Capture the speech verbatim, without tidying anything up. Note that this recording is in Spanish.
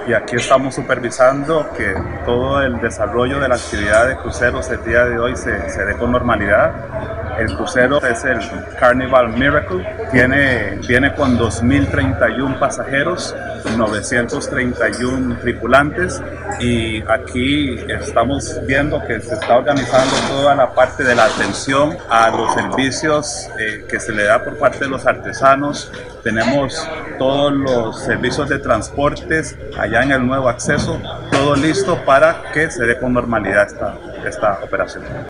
y aquí estamos supervisando que todo el desarrollo de la actividad de cruceros el día de hoy se, se dé con normalidad. El crucero es el Carnival Miracle, tiene, viene con dos mil treinta y uno pasajeros, novecientos treinta y uno tripulantes, y aquí estamos viendo que se está organizando toda la parte de la atención a los servicios eh, que se le da por parte de los artesanos. Tenemos todos los servicios de transportes allá en el nuevo acceso, todo listo para que se dé con normalidad esta, esta operación.